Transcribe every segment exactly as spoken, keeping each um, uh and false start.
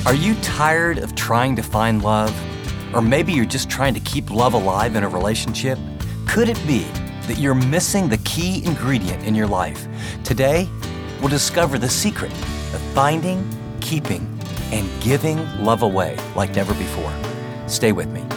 Are you tired of trying to find love? Or maybe you're just trying to keep love alive in a relationship? Could it be that you're missing the key ingredient in your life? Today, we'll discover the secret of finding, keeping, and giving love away like never before. Stay with me.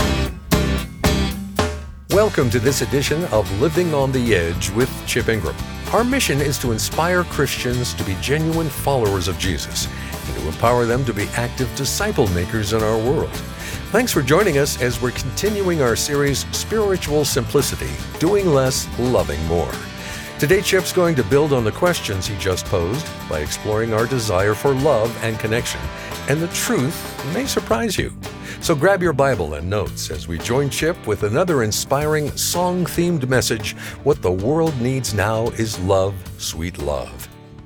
Welcome to this edition of Living on the Edge with Chip Ingram. Our mission is to inspire Christians to be genuine followers of Jesus and to empower them to be active disciple makers in our world. Thanks for joining us as we're continuing our series, Spiritual Simplicity, Doing Less, Loving More. Today, Chip's going to build on the questions he just posed by exploring our desire for love and connection, and the truth may surprise you. So grab your Bible and notes as we join Chip with another inspiring song-themed message, What the World Needs Now is Love, Sweet Love.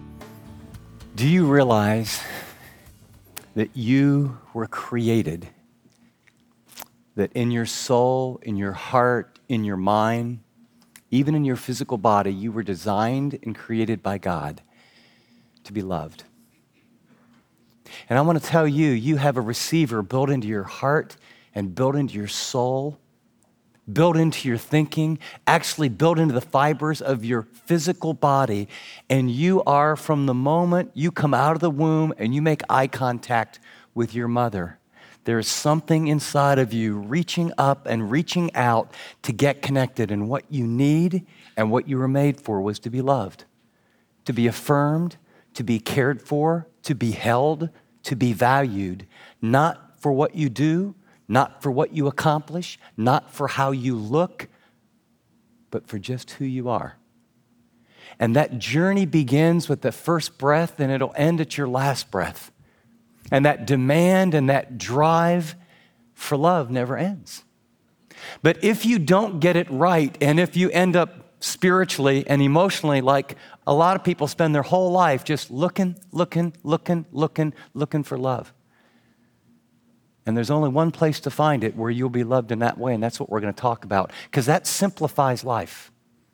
Do you realize that you were created, that in your soul, in your heart, in your mind, even in your physical body, you were designed and created by God to be loved? And I want to tell you, you have a receiver built into your heart and built into your soul, built into your thinking, actually built into the fibers of your physical body. And you are, from the moment you come out of the womb and you make eye contact with your mother, there is something inside of you reaching up and reaching out to get connected. And what you need and what you were made for was to be loved, to be affirmed, to be cared for, to be held, to be valued, not for what you do, not for what you accomplish, not for how you look, but for just who you are. And that journey begins with the first breath, and it'll end at your last breath. And that demand and that drive for love never ends. But if you don't get it right, and if you end up spiritually and emotionally like a lot of people spend their whole life just looking, looking, looking, looking, looking for love. And there's only one place to find it where you'll be loved in that way, and that's what we're going to talk about, because that simplifies life.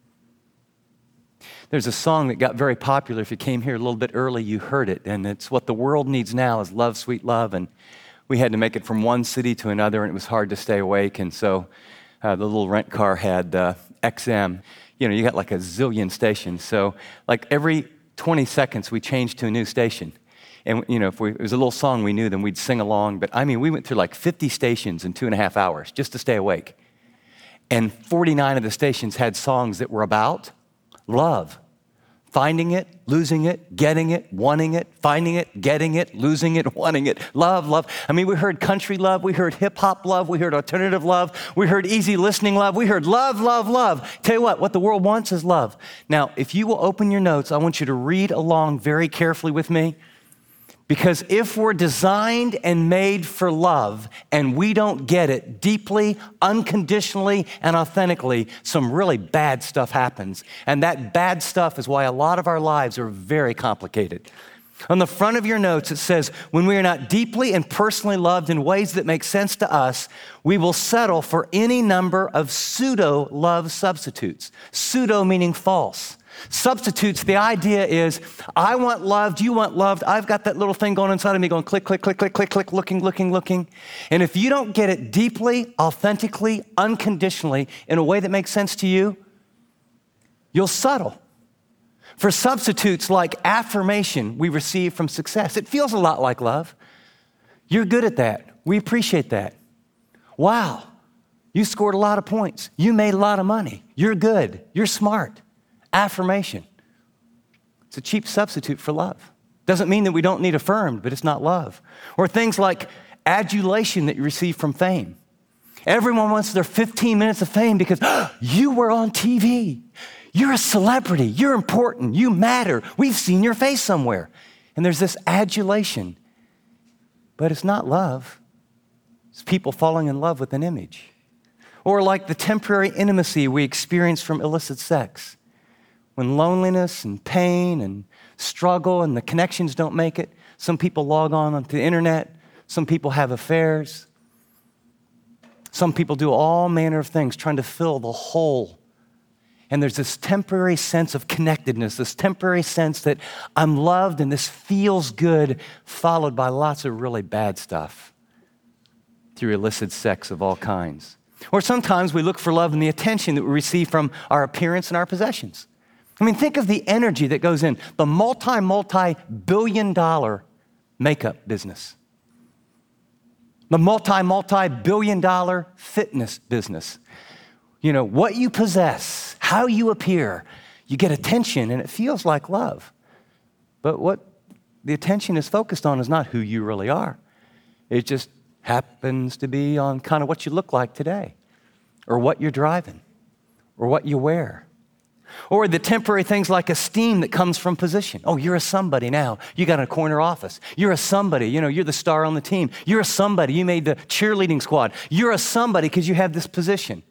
There's a song that got very popular. If you came here a little bit early, you heard it, and it's What the World Needs Now is Love, Sweet Love. And we had to make it from one city to another, and it was hard to stay awake, and so uh, the little rent car had uh, X M. You know, you got like a zillion stations. So like every twenty seconds, we changed to a new station. And, you know, if we, it was a little song we knew, then we'd sing along. But I mean, we went through like fifty stations in two and a half hours just to stay awake. And forty-nine of the stations had songs that were about love. Finding it, losing it, getting it, wanting it, finding it, getting it, losing it, wanting it. Love, love. I mean, we heard country love, we heard hip-hop love, we heard alternative love, we heard easy listening love, we heard love, love, love. Tell you what, what the world wants is love. Now, if you will open your notes, I want you to read along very carefully with me. Because if we're designed and made for love and we don't get it deeply, unconditionally, and authentically, some really bad stuff happens. And that bad stuff is why a lot of our lives are very complicated. On the front of your notes, it says, when we are not deeply and personally loved in ways that make sense to us, we will settle for any number of pseudo-love substitutes. Pseudo meaning false. Substitutes, the idea is, I want loved, you want loved, I've got that little thing going inside of me going click, click, click, click, click, click, looking, looking, looking. And if you don't get it deeply, authentically, unconditionally, in a way that makes sense to you, you'll settle for substitutes like affirmation we receive from success. It feels a lot like love. You're good at that. We appreciate that. Wow, you scored a lot of points. You made a lot of money. You're good. You're smart. Affirmation. It's a cheap substitute for love. Doesn't mean that we don't need affirmed, but it's not love. Or things like adulation that you receive from fame. Everyone wants their fifteen minutes of fame because oh, you were on T V. You're a celebrity. You're important. You matter. We've seen your face somewhere. And there's this adulation. But it's not love. It's people falling in love with an image. Or like the temporary intimacy we experience from illicit sex. When loneliness and pain and struggle and the connections don't make it, some people log on onto the internet, some people have affairs, some people do all manner of things trying to fill the hole And there's this temporary sense of connectedness, this temporary sense that I'm loved and this feels good, followed by lots of really bad stuff through illicit sex of all kinds. Or sometimes we look for love in the attention that we receive from our appearance and our possessions. I mean, think of the energy that goes in the multi, multi-billion dollar makeup business, the multi, multi-billion dollar fitness business. You know, what you possess, how you appear, you get attention and it feels like love. But what the attention is focused on is not who you really are. It just happens to be on kind of what you look like today, or what you're driving, or what you wear. Or the temporary things like esteem that comes from position. Oh, you're a somebody now. You got a corner office. You're a somebody. You know, you're the star on the team. You're a somebody. You made the cheerleading squad. You're a somebody because you have this position.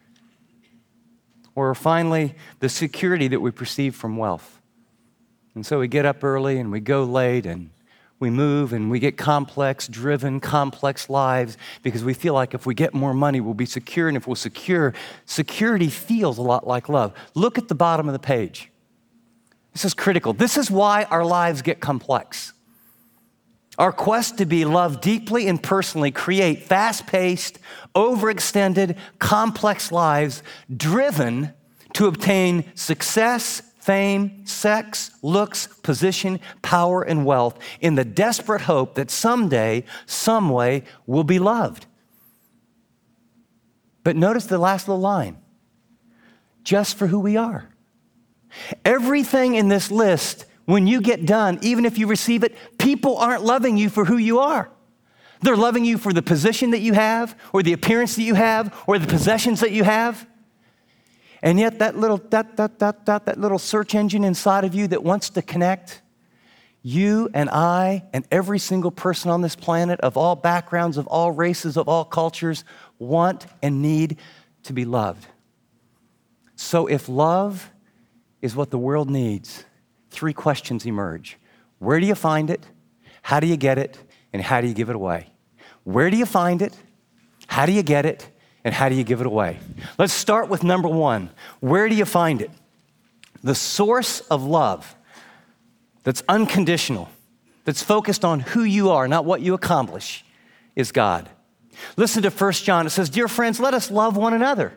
Or finally, the security that we perceive from wealth. And so we get up early and we go late and we move and we get complex, driven, complex lives because we feel like if we get more money, we'll be secure. And if we're secure, security feels a lot like love. Look at the bottom of the page. This is critical. This is why our lives get complex. Our quest to be loved deeply and personally create fast-paced, overextended, complex lives driven to obtain success, fame, sex, looks, position, power, and wealth in the desperate hope that someday, some way, we'll be loved. But notice the last little line, just for who we are. Everything in this list, when you get done, even if you receive it, people aren't loving you for who you are. They're loving you for the position that you have, or the appearance that you have, or the possessions that you have. And yet that little that, that, that, that, that little search engine inside of you that wants to connect, you and I and every single person on this planet of all backgrounds, of all races, of all cultures, want and need to be loved. So if love is what the world needs, three questions emerge. Where do you find it? How do you get it? And how do you give it away? Where do you find it? How do you get it? And how do you give it away? Let's start with number one. Where do you find it? The source of love that's unconditional, that's focused on who you are, not what you accomplish, is God. Listen to First John. It says, "Dear friends, let us love one another."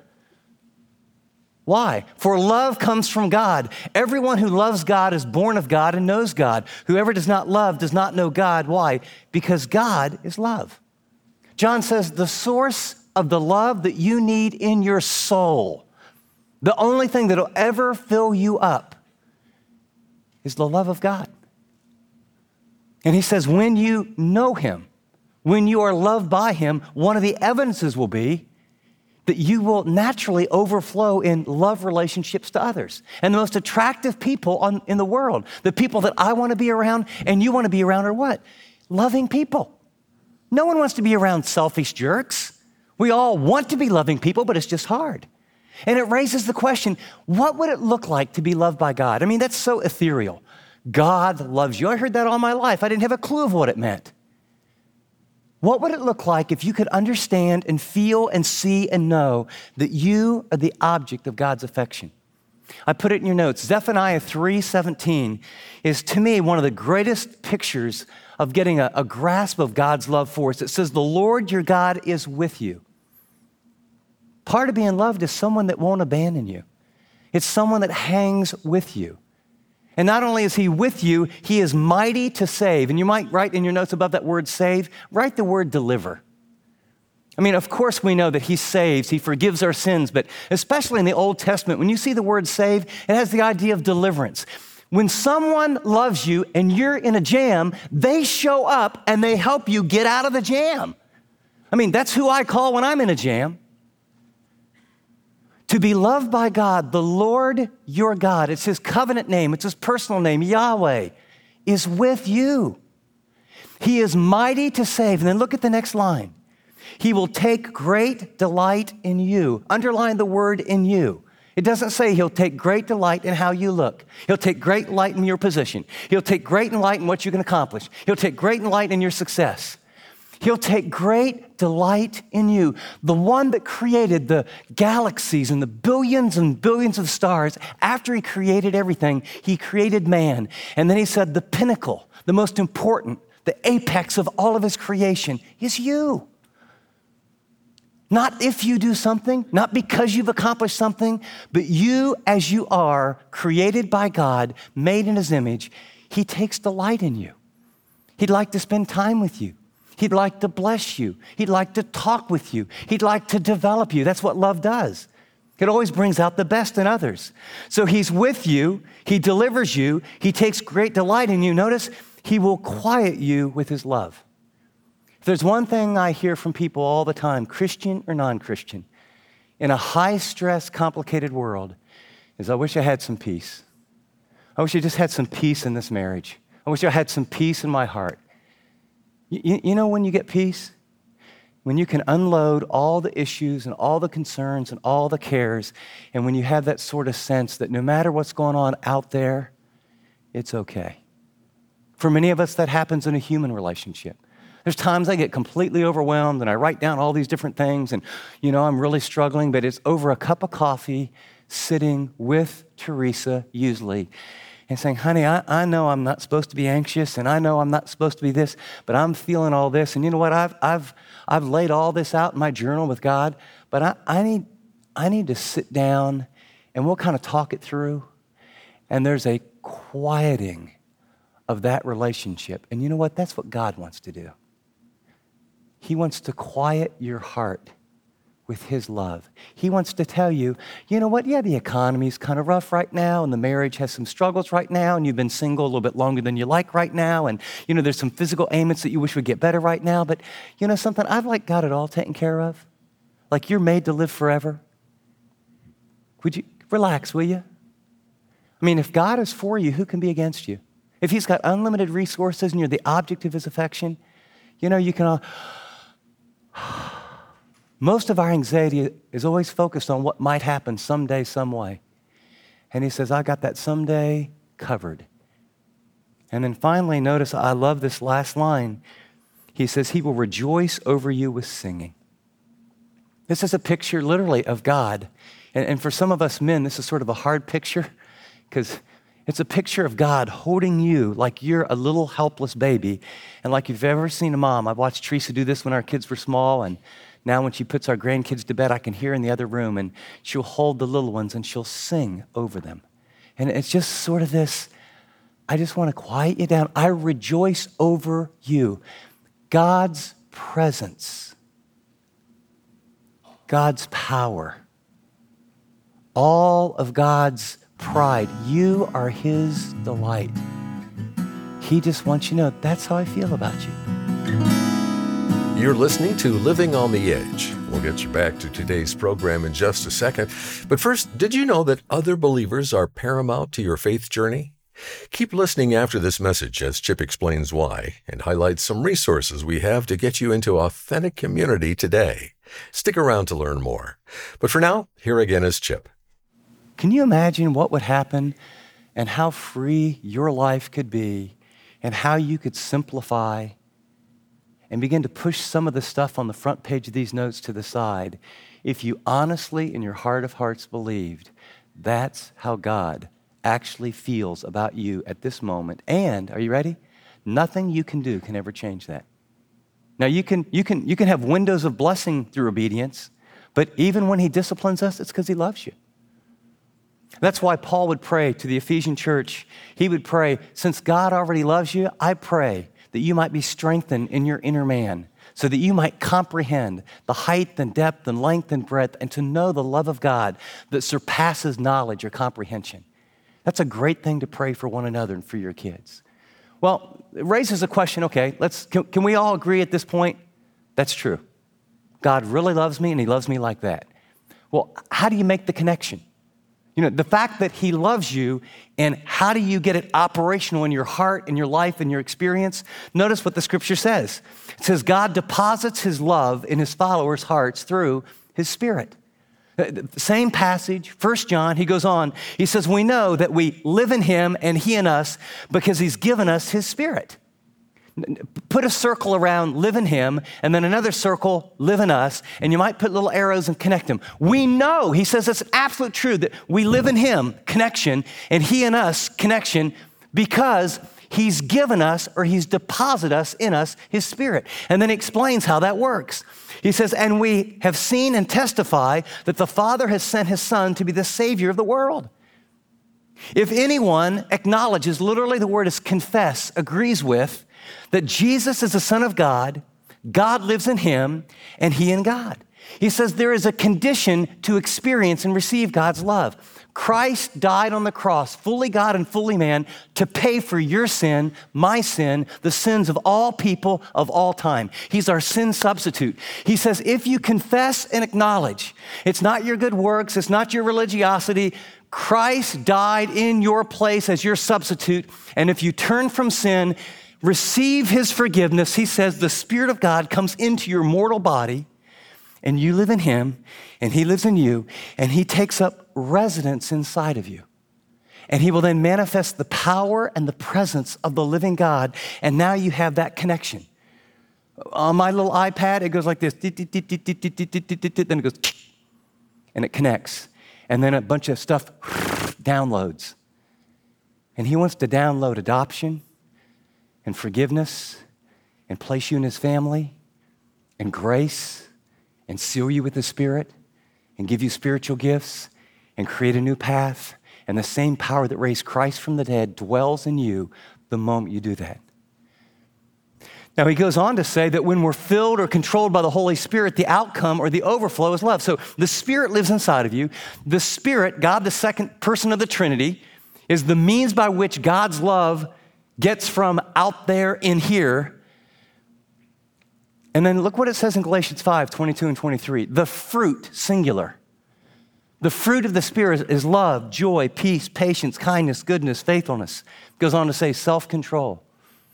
Why? For love comes from God. Everyone who loves God is born of God and knows God. Whoever does not love does not know God. Why? Because God is love. John says the source of the love that you need in your soul, the only thing that'll ever fill you up, is the love of God. And he says when you know him, when you are loved by him, one of the evidences will be that you will naturally overflow in love relationships to others. And the most attractive people on, in the world, the people that I want to be around and you want to be around are what? Loving people. No one wants to be around selfish jerks. We all want to be loving people, but it's just hard. And it raises the question, what would it look like to be loved by God? I mean, that's so ethereal. God loves you. I heard that all my life. I didn't have a clue of what it meant. What would it look like if you could understand and feel and see and know that you are the object of God's affection? I put it in your notes. Zephaniah three seventeen is, to me, one of the greatest pictures of getting a, a grasp of God's love for us. It says, "The Lord your God is with you." Part of being loved is someone that won't abandon you. It's someone that hangs with you. And not only is he with you, he is mighty to save. And you might write in your notes above that word save, write the word deliver. I mean, of course we know that he saves, he forgives our sins, but especially in the Old Testament, when you see the word save, it has the idea of deliverance. When someone loves you and you're in a jam, they show up and they help you get out of the jam. I mean, that's who I call when I'm in a jam. To be loved by God, the Lord your God, it's his covenant name, it's his personal name, Yahweh, is with you. He is mighty to save. And then look at the next line. He will take great delight in you. Underline the word in you. It doesn't say he'll take great delight in how you look. He'll take great delight in your position. He'll take great delight in what you can accomplish. He'll take great delight in your success. He'll take great delight in you. The one that created the galaxies and the billions and billions of stars, after he created everything, he created man. And then he said the pinnacle, the most important, the apex of all of his creation is you. Not if you do something, not because you've accomplished something, but you as you are, created by God, made in his image, he takes delight in you. He'd like to spend time with you. He'd like to bless you. He'd like to talk with you. He'd like to develop you. That's what love does. It always brings out the best in others. So he's with you. He delivers you. He takes great delight in you. Notice, he will quiet you with his love. If there's one thing I hear from people all the time, Christian or non-Christian, in a high-stress, complicated world, is I wish I had some peace. I wish I just had some peace in this marriage. I wish I had some peace in my heart. You, you know when you get peace? When you can unload all the issues and all the concerns and all the cares, and when you have that sort of sense that no matter what's going on out there, it's okay. For many of us, that happens in a human relationship. There's times I get completely overwhelmed and I write down all these different things and, you know, I'm really struggling, but it's over a cup of coffee sitting with Teresa usually and saying, honey, I, I know I'm not supposed to be anxious and I know I'm not supposed to be this, but I'm feeling all this. And you know what? I've, I've, I've laid all this out in my journal with God, but I, I need, I need to sit down and we'll kind of talk it through. And there's a quieting of that relationship. And you know what? That's what God wants to do. He wants to quiet your heart with his love. He wants to tell you, you know what? Yeah, the economy's kind of rough right now, and the marriage has some struggles right now, and you've been single a little bit longer than you like right now, and you know, there's some physical ailments that you wish would get better right now, but you know something? I've like got it all taken care of. Like you're made to live forever. Would you relax, will you? I mean, if God is for you, who can be against you? If he's got unlimited resources and you're the object of his affection, you know, you can all... Most of our anxiety is always focused on what might happen someday, some way. And he says, I got that someday covered. And then finally, notice, I love this last line. He says, he will rejoice over you with singing. This is a picture literally of God. And, and for some of us men, this is sort of a hard picture because it's a picture of God holding you like you're a little helpless baby. And like you've ever seen a mom, I've watched Teresa do this when our kids were small, and now when she puts our grandkids to bed, I can hear in the other room, and she'll hold the little ones and she'll sing over them. And it's just sort of this, I just want to quiet you down. I rejoice over you. God's presence, God's power, all of God's pride. You are his delight. He just wants you to know that's how I feel about you. You're listening to Living on the Edge. We'll get you back to today's program in just a second. But first, did you know that other believers are paramount to your faith journey? Keep listening after this message as Chip explains why and highlights some resources we have to get you into authentic community today. Stick around to learn more. But for now, here again is Chip. Can you imagine what would happen and how free your life could be and how you could simplify and begin to push some of the stuff on the front page of these notes to the side if you honestly in your heart of hearts believed that's how God actually feels about you at this moment. And, are you ready? Nothing you can do can ever change that. Now you can, you can, you can have windows of blessing through obedience, but even when he disciplines us, it's because he loves you. That's why Paul would pray to the Ephesian church. He would pray, since God already loves you, I pray that you might be strengthened in your inner man so that you might comprehend the height and depth and length and breadth and to know the love of God that surpasses knowledge or comprehension. That's a great thing to pray for one another and for your kids. Well, it raises a question, okay, let's, can, can we all agree at this point? That's true. God really loves me and he loves me like that. Well, how do you make the connection? You know, the fact that he loves you and how do you get it operational in your heart, in your life, in your experience? Notice what the scripture says. It says God deposits his love in his followers' hearts through his Spirit. The same passage, First John, he goes on, he says, we know that we live in him and he in us because he's given us his Spirit. Put a circle around live in him, and then another circle live in us, and you might put little arrows and connect them. We know, he says it's absolute truth that we live in him, connection, and he and us, connection, because he's given us or he's deposited us in us his spirit. And then he explains how that works. He says, and we have seen and testify that the Father has sent his Son to be the Savior of the world. If anyone acknowledges, literally the word is confess, agrees with, that Jesus is the Son of God, God lives in him, and he in God. He says there is a condition to experience and receive God's love. Christ died on the cross, fully God and fully man, to pay for your sin, my sin, the sins of all people of all time. He's our sin substitute. He says, if you confess and acknowledge, it's not your good works, it's not your religiosity, Christ died in your place as your substitute, and if you turn from sin, receive his forgiveness, he says the Spirit of God comes into your mortal body, and you live in him, and he lives in you, and he takes up residence inside of you. And he will then manifest the power and the presence of the living God, and now you have that connection. On my little iPad, it goes like this, then it goes, and it connects. And then a bunch of stuff downloads. And he wants to download adoption and forgiveness and place you in his family and grace and seal you with the Spirit and give you spiritual gifts and create a new path. And the same power that raised Christ from the dead dwells in you the moment you do that. Now, he goes on to say that when we're filled or controlled by the Holy Spirit, the outcome or the overflow is love. So the Spirit lives inside of you. The Spirit, God, the second person of the Trinity, is the means by which God's love gets from out there in here. And then look what it says in Galatians five, twenty-two and twenty-three. The fruit, singular. The fruit of the Spirit is love, joy, peace, patience, kindness, goodness, faithfulness. It goes on to say self-control.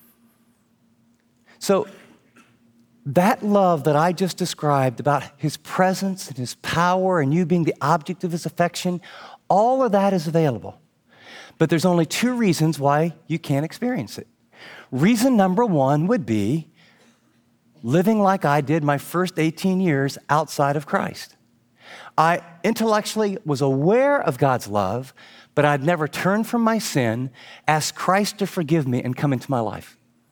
So that love that I just described about his presence and his power and you being the object of his affection, all of that is available. But there's only two reasons why you can't experience it. Reason number one would be living like I did my first eighteen years outside of Christ. I intellectually was aware of God's love, but I'd never turned from my sin, asked Christ to forgive me, and come into my life.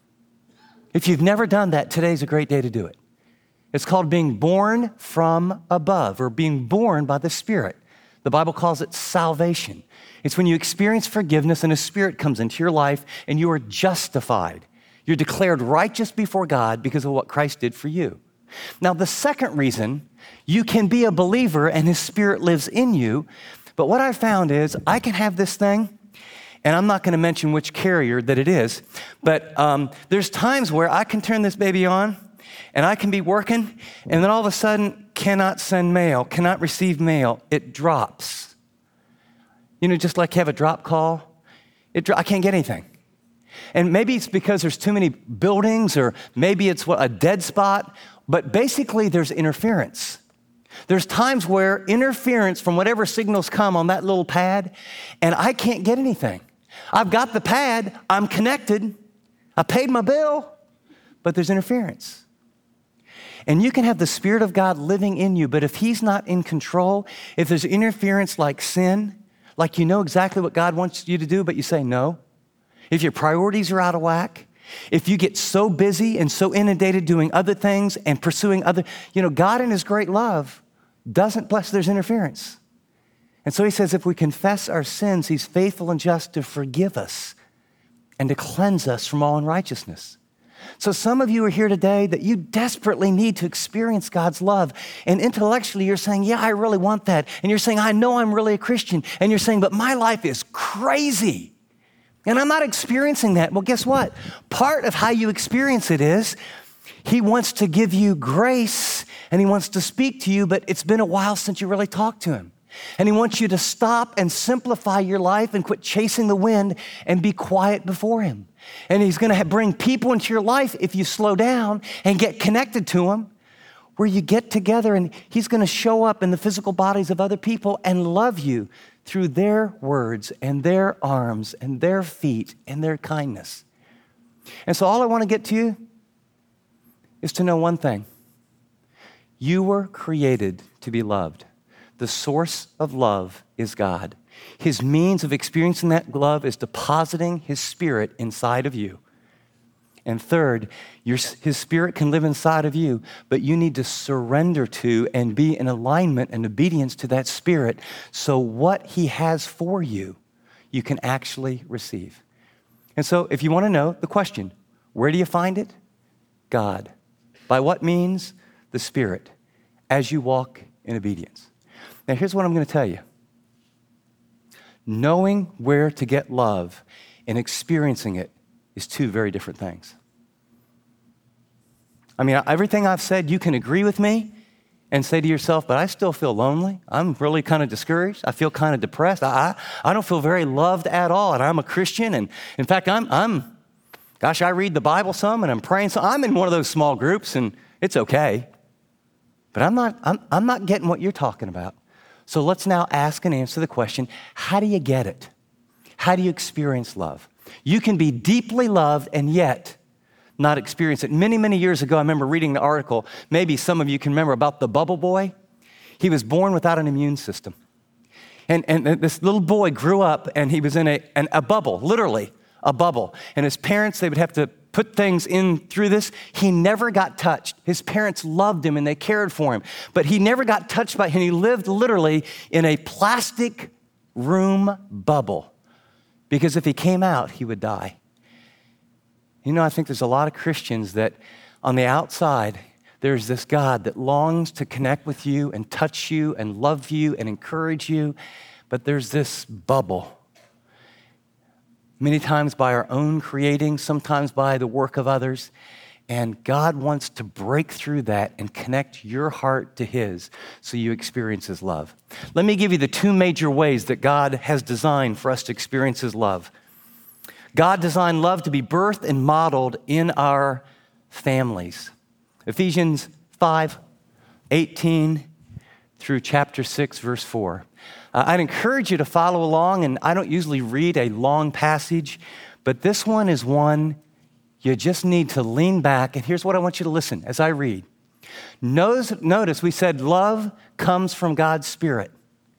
If you've never done that, today's a great day to do it. It's called being born from above or being born by the Spirit. The Bible calls it salvation. It's when you experience forgiveness and a Spirit comes into your life and you are justified. You're declared righteous before God because of what Christ did for you. Now, the second reason you can be a believer and his Spirit lives in you, but what I found is I can have this thing, and I'm not going to mention which carrier that it is, but um, there's times where I can turn this baby on and I can be working and then all of a sudden cannot send mail, cannot receive mail. It drops. You know, just like you have a drop call, it dro- I can't get anything. And maybe it's because there's too many buildings or maybe it's what, a dead spot, but basically there's interference. There's times where interference from whatever signals come on that little pad and I can't get anything. I've got the pad, I'm connected, I paid my bill, but there's interference. And you can have the Spirit of God living in you, but if he's not in control, if there's interference like sin, like you know exactly what God wants you to do, but you say no, if your priorities are out of whack, if you get so busy and so inundated doing other things and pursuing other, you know, God in his great love doesn't bless, there's interference. And so he says, if we confess our sins, he's faithful and just to forgive us and to cleanse us from all unrighteousness. So some of you are here today that you desperately need to experience God's love. And intellectually, you're saying, yeah, I really want that. And you're saying, I know I'm really a Christian. And you're saying, but my life is crazy. And I'm not experiencing that. Well, guess what? Part of how you experience it is he wants to give you grace and he wants to speak to you, but it's been a while since you really talked to him. And he wants you to stop and simplify your life and quit chasing the wind and be quiet before him. And he's going to bring people into your life if you slow down and get connected to him, where you get together and he's going to show up in the physical bodies of other people and love you through their words and their arms and their feet and their kindness. And so all I want to get to you is to know one thing. You were created to be loved. The source of love is God. His means of experiencing that love is depositing his Spirit inside of you. And third, your, his Spirit can live inside of you, but you need to surrender to and be in alignment and obedience to that Spirit so what he has for you, you can actually receive. And so if you want to know the question, where do you find it? God. By what means? The Spirit, as you walk in obedience. Now here's what I'm going to tell you. Knowing where to get love and experiencing it is two very different things. I mean, everything I've said, you can agree with me and say to yourself, but I still feel lonely. I'm really kind of discouraged. I feel kind of depressed. I, I don't feel very loved at all, and I'm a Christian. And in fact, I'm, I'm, gosh, I read the Bible some, and I'm praying some. I'm in one of those small groups, and it's okay. But I'm not, I'm, I'm not getting what you're talking about. So let's now ask and answer the question, how do you get it? How do you experience love? You can be deeply loved and yet not experience it. Many, many years ago, I remember reading the article, maybe some of you can remember, about the bubble boy. He was born without an immune system. And, and this little boy grew up and he was in a, an, a bubble, literally a bubble. And his parents, they would have to put things in through this. He never got touched. His parents loved him and they cared for him, but he never got touched by him. He lived literally in a plastic room bubble because if he came out, he would die. You know, I think there's a lot of Christians that on the outside, there's this God that longs to connect with you and touch you and love you and encourage you, but there's this bubble. Many times by our own creating, sometimes by the work of others. And God wants to break through that and connect your heart to his so you experience his love. Let me give you the two major ways that God has designed for us to experience his love. God designed love to be birthed and modeled in our families. Ephesians five, eighteen through chapter six, verse four. Uh, I'd encourage you to follow along, and I don't usually read a long passage, but this one is one you just need to lean back, and here's what I want you to listen as I read. Notice, notice we said love comes from God's Spirit.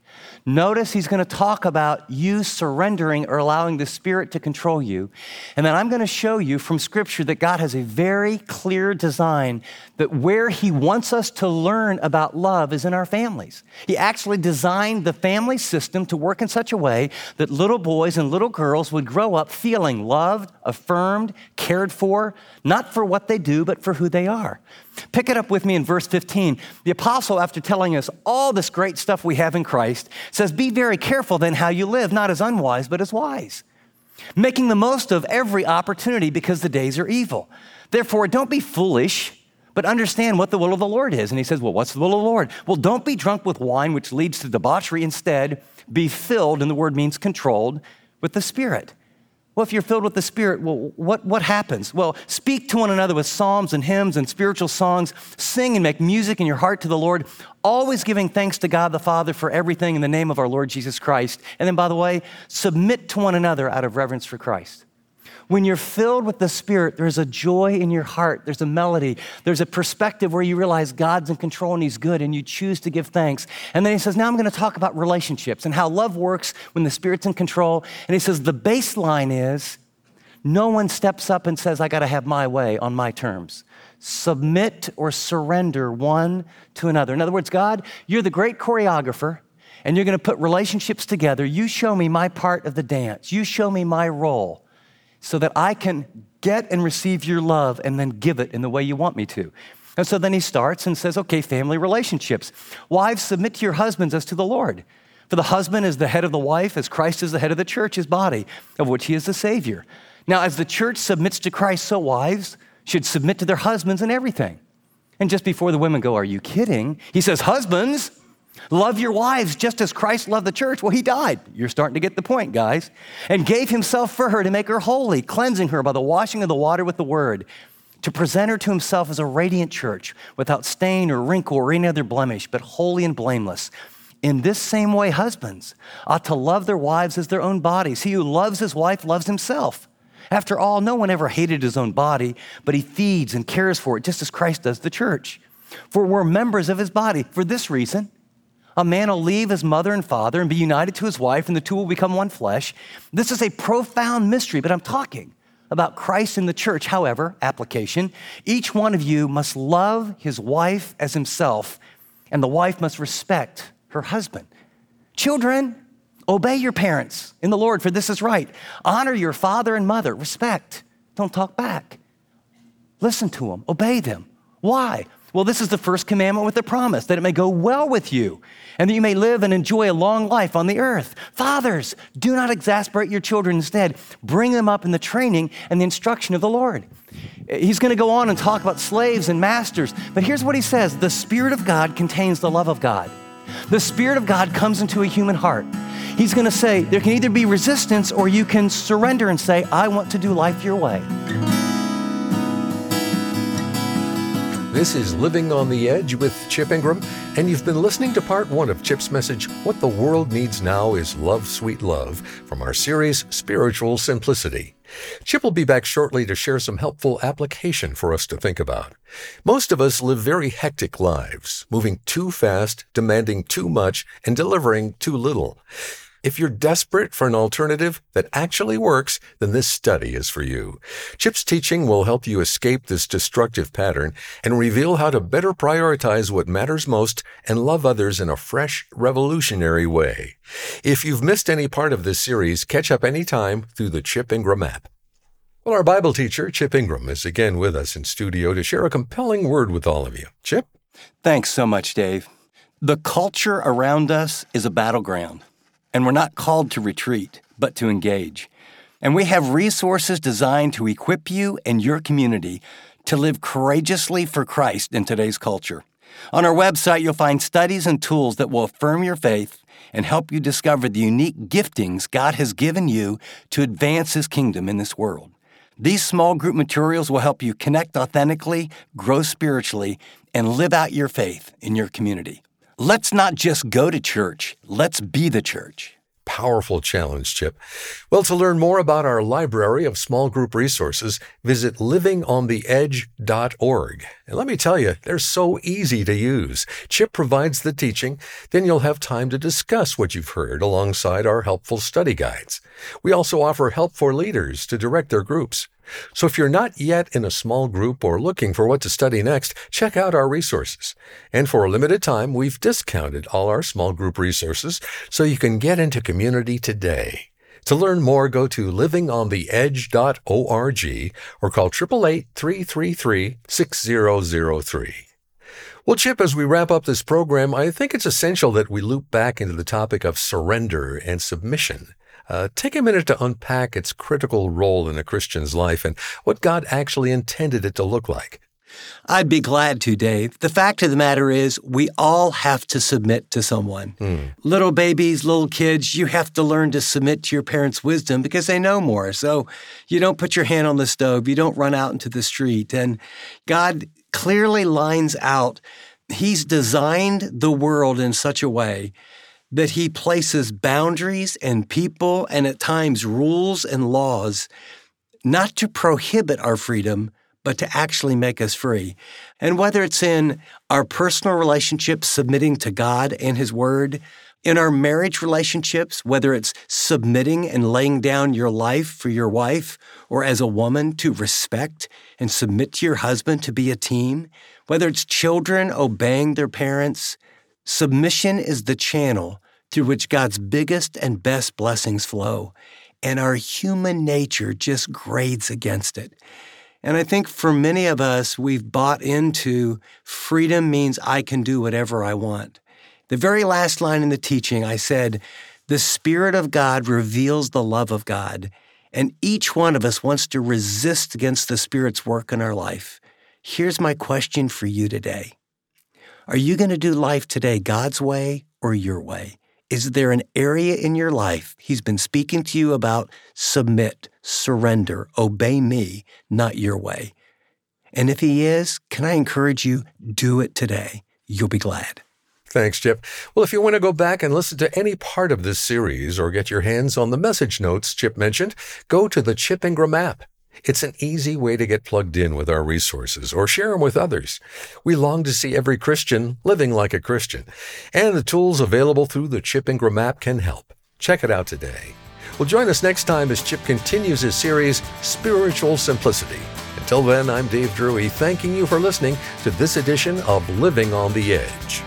Notice he's going to talk about you surrendering or allowing the Spirit to control you. And then I'm going to show you from Scripture that God has a very clear design that where he wants us to learn about love is in our families. He actually designed the family system to work in such a way that little boys and little girls would grow up feeling loved, affirmed, cared for, not for what they do, but for who they are. Pick it up with me in verse fifteen. The apostle, after telling us all this great stuff we have in Christ, says, be very careful then how you live, not as unwise, but as wise, making the most of every opportunity because the days are evil. Therefore, don't be foolish, but understand what the will of the Lord is. And he says, well, what's the will of the Lord? Well, don't be drunk with wine, which leads to debauchery. Instead, be filled, and the word means controlled, with the Spirit. Well, if you're filled with the Spirit, well, what, what happens? Well, speak to one another with psalms and hymns and spiritual songs. Sing and make music in your heart to the Lord, always giving thanks to God the Father for everything in the name of our Lord Jesus Christ. And then, by the way, submit to one another out of reverence for Christ. When you're filled with the Spirit, there's a joy in your heart. There's a melody. There's a perspective where you realize God's in control and he's good and you choose to give thanks. And then he says, now I'm going to talk about relationships and how love works when the Spirit's in control. And he says, the baseline is no one steps up and says, I got to have my way on my terms. Submit or surrender one to another. In other words, God, you're the great choreographer and you're going to put relationships together. You show me my part of the dance. You show me my role, so that I can get and receive your love and then give it in the way you want me to. And so then he starts and says, okay, family relationships. Wives, submit to your husbands as to the Lord. For the husband is the head of the wife, as Christ is the head of the church, his body, of which he is the Savior. Now, as the church submits to Christ, so wives should submit to their husbands in everything. And just before the women go, are you kidding? He says, husbands, love your wives just as Christ loved the church. Well, he died. You're starting to get the point, guys. And gave himself for her to make her holy, cleansing her by the washing of the water with the word, to present her to himself as a radiant church without stain or wrinkle or any other blemish, but holy and blameless. In this same way, husbands ought to love their wives as their own bodies. He who loves his wife loves himself. After all, no one ever hated his own body, but he feeds and cares for it just as Christ does the church. For we're members of his body. For this reason, a man will leave his mother and father and be united to his wife, and the two will become one flesh. This is a profound mystery, but I'm talking about Christ and the church. However, application, each one of you must love his wife as himself, and the wife must respect her husband. Children, obey your parents in the Lord, for this is right. Honor your father and mother. Respect. Don't talk back. Listen to them. Obey them. Why? Well, this is the first commandment with a promise, that it may go well with you and that you may live and enjoy a long life on the earth. Fathers, do not exasperate your children. Instead, bring them up in the training and the instruction of the Lord. He's going to go on and talk about slaves and masters, but here's what he says. The Spirit of God contains the love of God. The Spirit of God comes into a human heart. He's going to say there can either be resistance or you can surrender and say, I want to do life your way. This is Living on the Edge with Chip Ingram, and you've been listening to part one of Chip's message, What the World Needs Now is Love, Sweet Love, from our series, Spiritual Simplicity. Chip will be back shortly to share some helpful application for us to think about. Most of us live very hectic lives, moving too fast, demanding too much, and delivering too little. If you're desperate for an alternative that actually works, then this study is for you. Chip's teaching will help you escape this destructive pattern and reveal how to better prioritize what matters most and love others in a fresh, revolutionary way. If you've missed any part of this series, catch up anytime through the Chip Ingram app. Well, our Bible teacher, Chip Ingram, is again with us in studio to share a compelling word with all of you. Chip? Thanks so much, Dave. The culture around us is a battleground. And we're not called to retreat, but to engage. And we have resources designed to equip you and your community to live courageously for Christ in today's culture. On our website, you'll find studies and tools that will affirm your faith and help you discover the unique giftings God has given you to advance His kingdom in this world. These small group materials will help you connect authentically, grow spiritually, and live out your faith in your community. Let's not just go to church. Let's be the church. Powerful challenge, Chip. Well, to learn more about our library of small group resources, visit living on the edge dot org. And let me tell you, they're so easy to use. Chip provides the teaching, then you'll have time to discuss what you've heard alongside our helpful study guides. We also offer help for leaders to direct their groups. So if you're not yet in a small group or looking for what to study next, check out our resources. And for a limited time, we've discounted all our small group resources so you can get into community today. To learn more, go to living on the edge dot org or call eight eight eight, three three three, six zero zero three. Well, Chip, as we wrap up this program, I think it's essential that we loop back into the topic of surrender and submission. Uh, take a minute to unpack its critical role in a Christian's life and what God actually intended it to look like. I'd be glad to, Dave. The fact of the matter is, we all have to submit to someone. Mm. Little babies, little kids, you have to learn to submit to your parents' wisdom because they know more. So you don't put your hand on the stove. You don't run out into the street. And God clearly lines out, He's designed the world in such a way that He places boundaries and people and at times rules and laws not to prohibit our freedom, but to actually make us free. And whether it's in our personal relationships, submitting to God and His Word, in our marriage relationships, whether it's submitting and laying down your life for your wife, or as a woman to respect and submit to your husband to be a team, whether it's children obeying their parents, submission is the channel through which God's biggest and best blessings flow, and our human nature just grades against it. And I think for many of us, we've bought into freedom means I can do whatever I want. The very last line in the teaching, I said, the Spirit of God reveals the love of God, and each one of us wants to resist against the Spirit's work in our life. Here's my question for you today. Are you going to do life today God's way or your way? Is there an area in your life He's been speaking to you about? Submit, surrender, obey me, not your way. And if He is, can I encourage you, do it today. You'll be glad. Thanks, Chip. Well, if you want to go back and listen to any part of this series or get your hands on the message notes Chip mentioned, go to the Chip Ingram app. It's an easy way to get plugged in with our resources or share them with others. We long to see every Christian living like a Christian, and the tools available through the Chip Ingram app can help. Check it out today. Well, join us next time as Chip continues his series, Spiritual Simplicity. Until then, I'm Dave Drury, thanking you for listening to this edition of Living on the Edge.